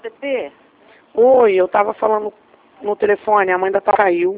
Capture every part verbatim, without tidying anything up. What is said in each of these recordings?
C P? Oi, eu tava falando no telefone, a mãe da tal caiu.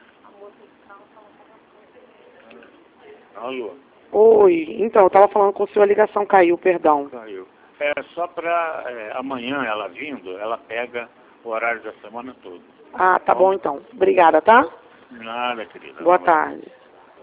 Alô? Oi, então, eu tava falando com o senhor, a ligação caiu, perdão. Caiu. É só para é, amanhã ela vindo, ela pega o horário da semana toda. Ah, tá bom então. Obrigada, tá? Nada, querida. Boa Um abraço. tarde.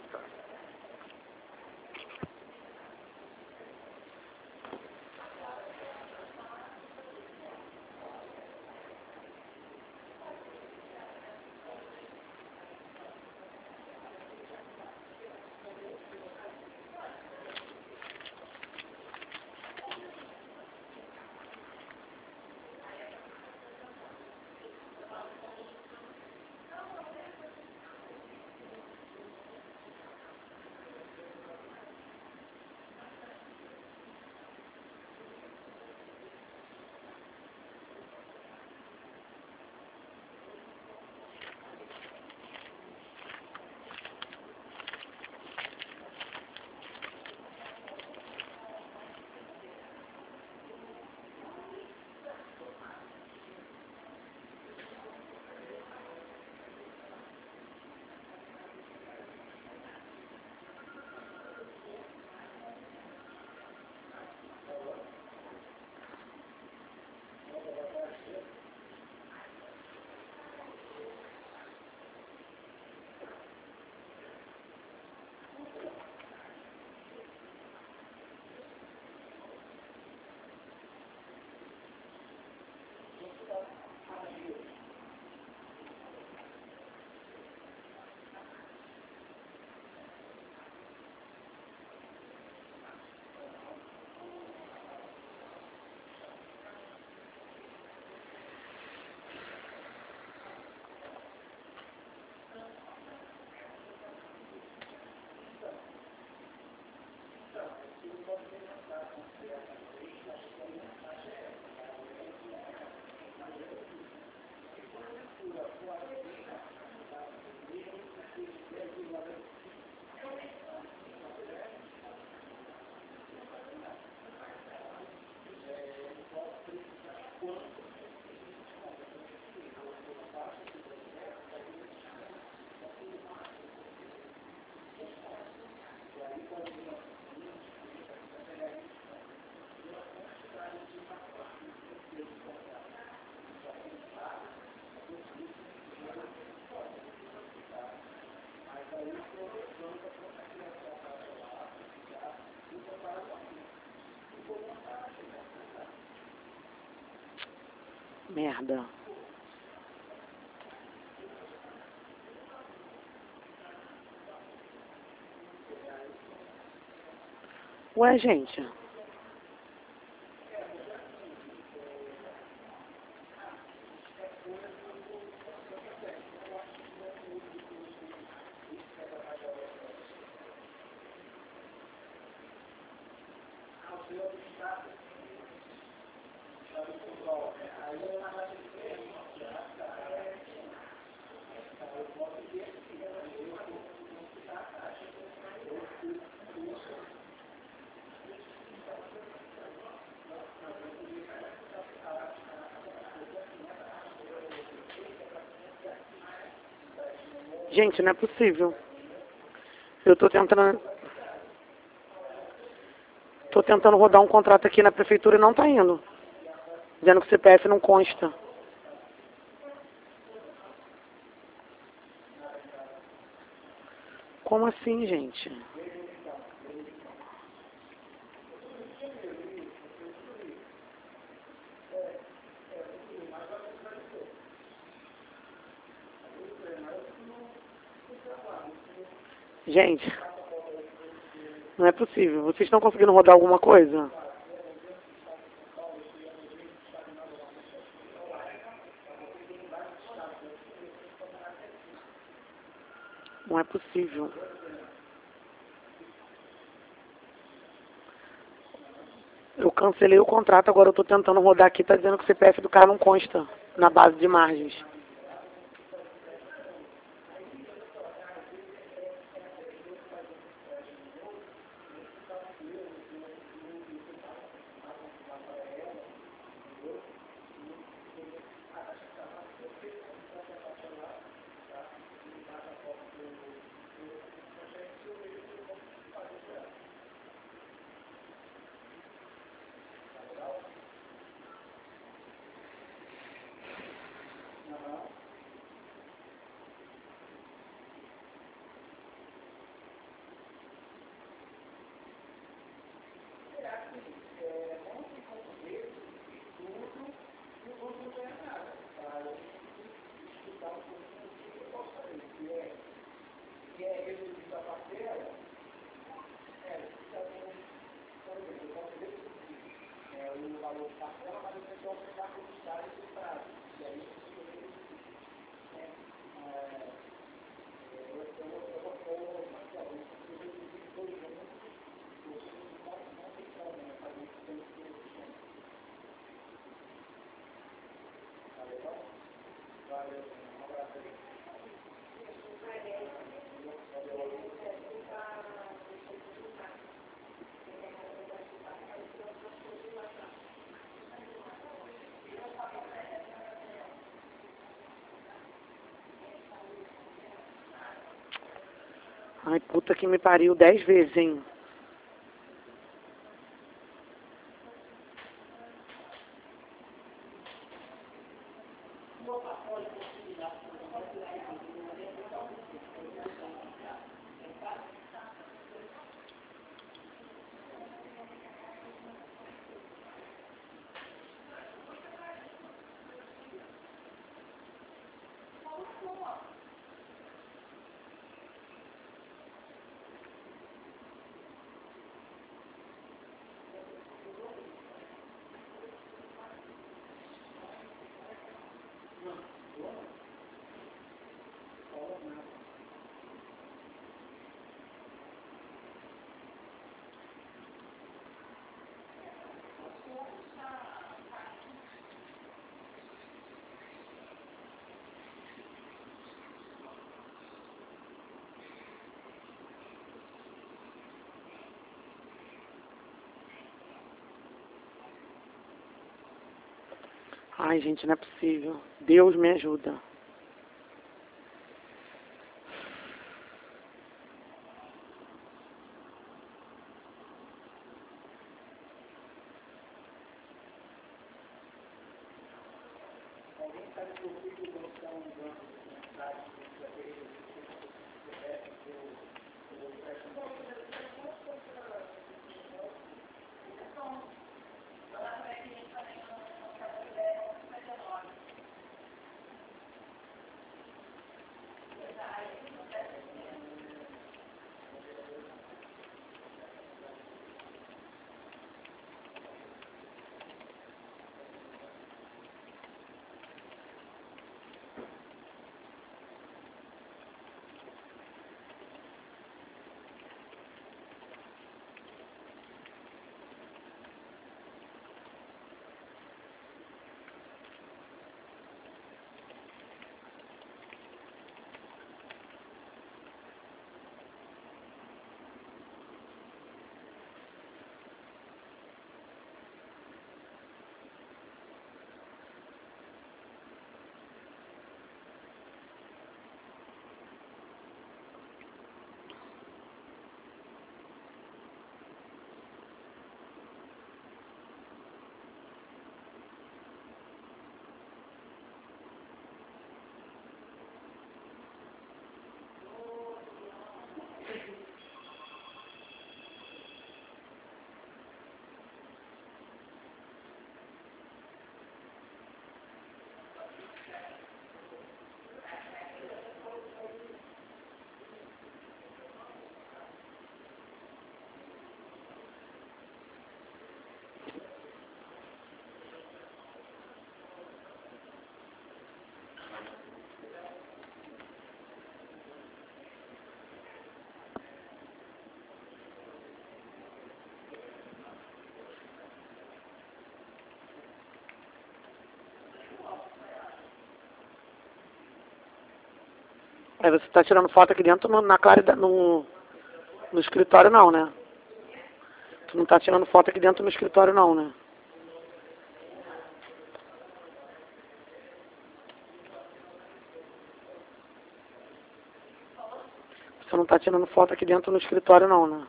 Merda. Ué, gente. Gente, não é possível. Eu tô tentando... Tô tentando rodar um contrato aqui na prefeitura e não tá indo. Dizendo que o C P F não consta. Como assim, gente? Gente, não é possível. Vocês estão conseguindo rodar alguma coisa? Não é possível. Eu cancelei o contrato, agora eu tô tentando rodar aqui, tá dizendo que o C P F do cara não consta na base de margens. Ai, puta que me pariu dez vezes, hein? Ai, gente, não é possível. Deus me ajuda. Aí você tá tirando foto aqui dentro no, na claridade, no, no escritório não, né? Tu não tá tirando foto aqui dentro no escritório não, né? Você não tá tirando foto aqui dentro no escritório não, né?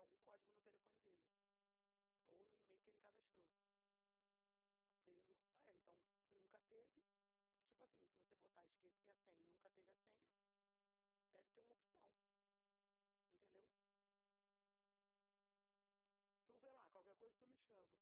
algum código no telefone dele. Ou no e-mail que ele cadastrou. Ele não, é, então, se nunca teve, tipo assim, se você botar esqueci a senha e nunca teve a senha, deve ter uma opção. Entendeu? Então, sei lá, qualquer coisa tu me chama.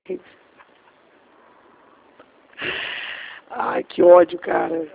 Ai, que ódio, cara.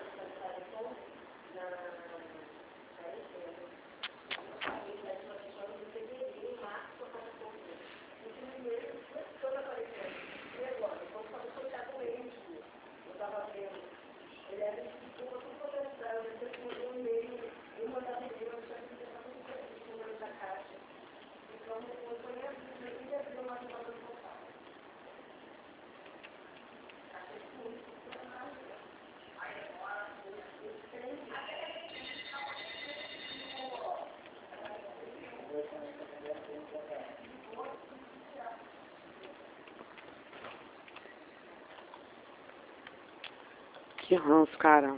Que ranço, cara.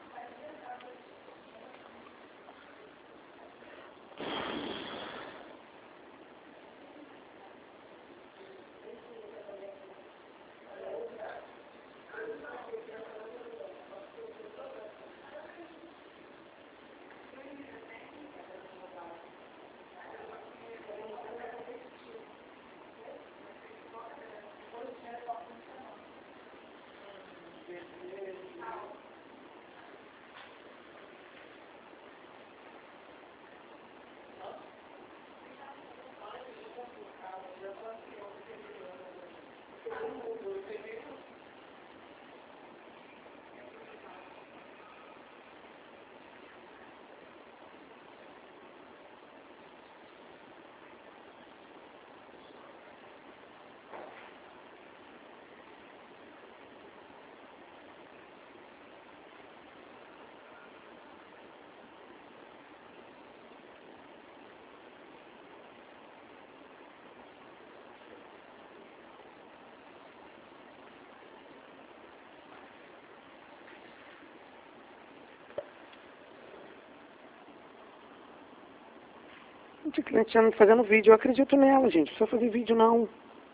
De cliente me fazendo vídeo, eu acredito nela, gente. Não precisa fazer vídeo, não.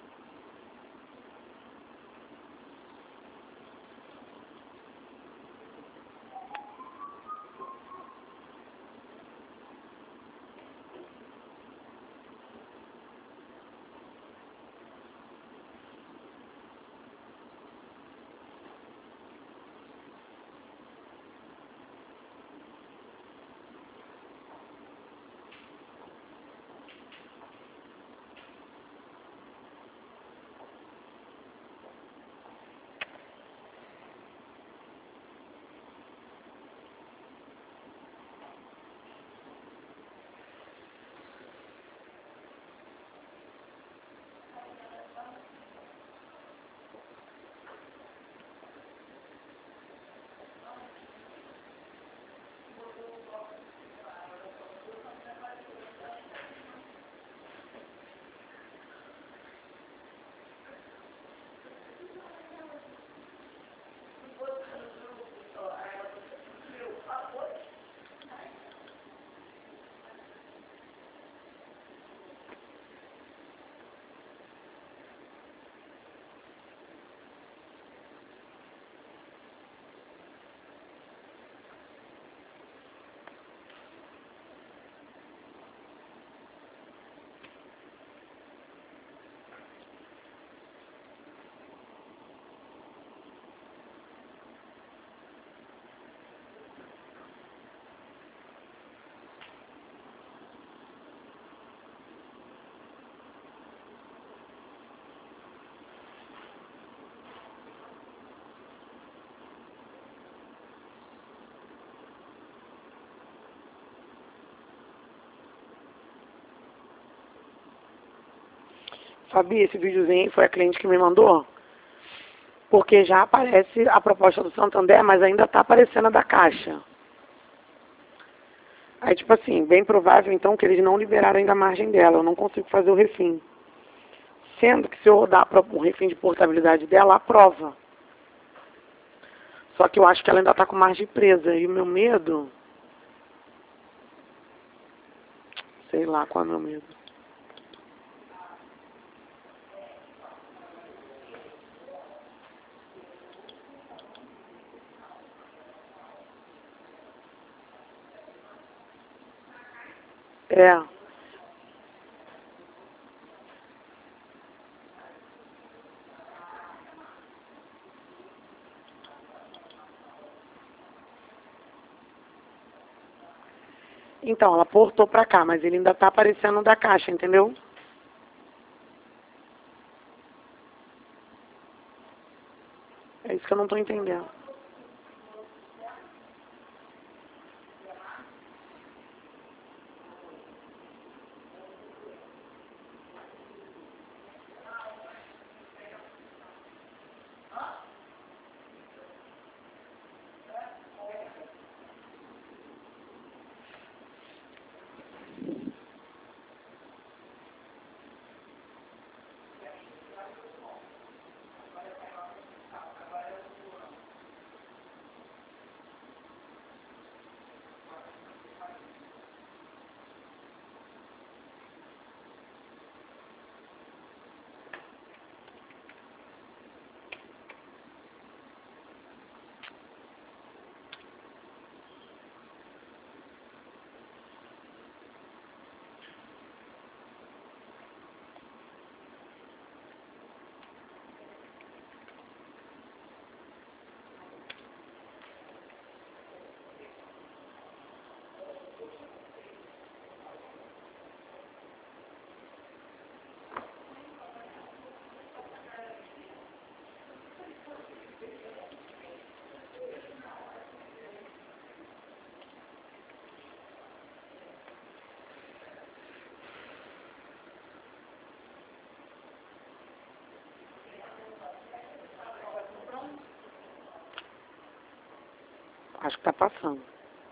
Fabi, esse videozinho foi a cliente que me mandou, porque já aparece a proposta do Santander, mas ainda está aparecendo a da Caixa. Aí, tipo assim, bem provável, então, que eles não liberaram ainda a margem dela. Eu não consigo fazer o refim. Sendo que se eu rodar o refim de portabilidade dela, aprova. Só que eu acho que ela ainda está com margem presa. E o meu medo... Sei lá qual é o meu medo. É. Então, ela portou pra cá, mas ele ainda tá aparecendo da caixa, entendeu? É isso que eu não tô entendendo. Acho que tá passando.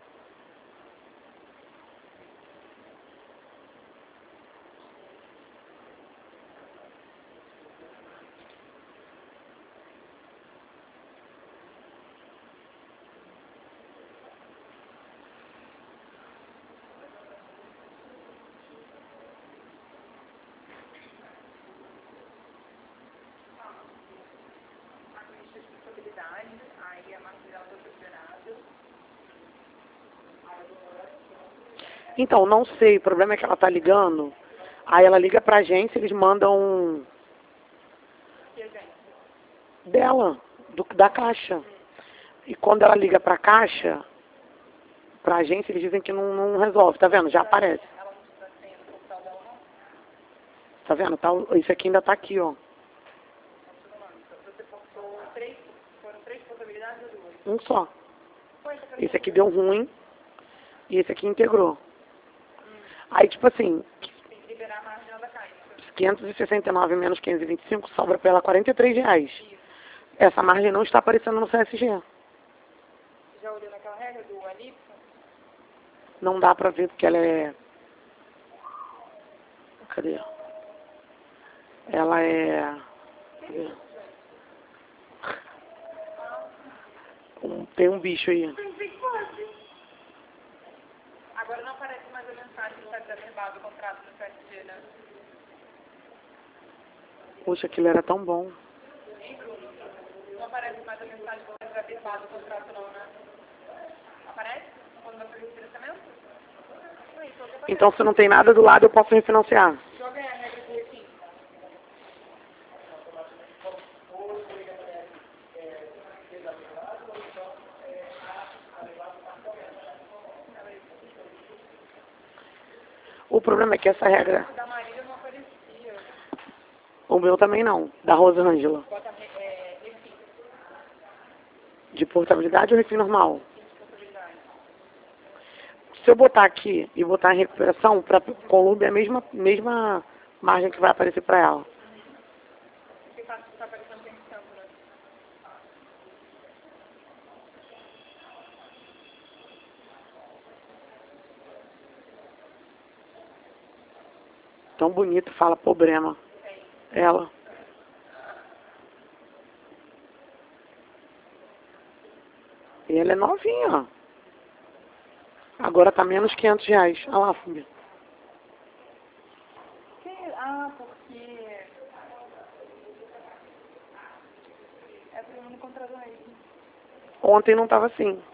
Aí a marginal do funcionário. Então, não sei, o problema é que ela tá ligando, aí ela liga pra agência, eles mandam um dela, do, da caixa. E quando ela liga pra caixa, pra agência, eles dizem que não, não resolve, tá vendo? Já aparece. Ela não está sendo computador dela, não? Tá vendo? Tá, isso aqui ainda tá aqui, ó. Você postou três, foram três possibilidades ou duas? Um só. Foi, você Esse aqui deu ruim e esse aqui integrou. Aí, tipo assim, tem que liberar a marginal da caixa. quinhentos e sessenta e nove menos quinhentos e vinte e cinco sobra pra ela quarenta e três reais. Isso. Essa margem não está aparecendo no C S G. Você já olhou naquela regra do Alipso? Não dá pra ver porque ela é... Cadê? Ela é... Cadê? Um- Tem um bicho aí. Agora não aparece mais a mensagem que está desaverbado o contrato no C S G, né? Poxa, aquilo era tão bom. Hein, Bruno? Não aparece mais a mensagem que está desaverbado o contrato, não, né? Aparece? Quando você faz o financiamento? Não, isso aqui aparece. Então, se não tem nada do lado, eu posso refinanciar. Joga aí a regra do refim. O problema é que essa regra... Da Marília não aparecia. O meu também não, da Rosângela. Bota é, refim. De portabilidade ou refim normal? Responsabilidade. Se eu botar aqui e botar em recuperação, para Colômbia é a mesma, mesma margem que vai aparecer para ela. Porque está tá aparecendo tem tanto, né? Tão bonito, fala problema. Ela. E ela é novinha, ó. Agora tá menos quinhentos reais. Olha lá, Fúbia. Que, ah, porque... É porque eu não contratou aí. Ontem não tava assim.